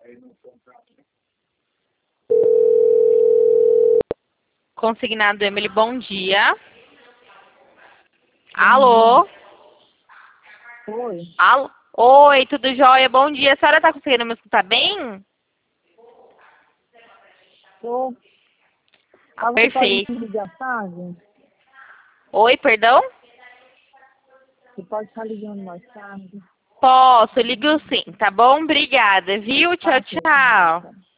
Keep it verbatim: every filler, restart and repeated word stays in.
Consignado Emily, bom dia. Alô? Oi. Alô? Oi, tudo jóia? Bom dia. A senhora está conseguindo me escutar bem? Tô. Ah, você pode Perfeito. me ligar tarde? Oi, perdão? Você pode estar ligando mais tarde? Posso, ligo sim, tá bom? Obrigada, viu? Tchau, Tá, tchau. certo.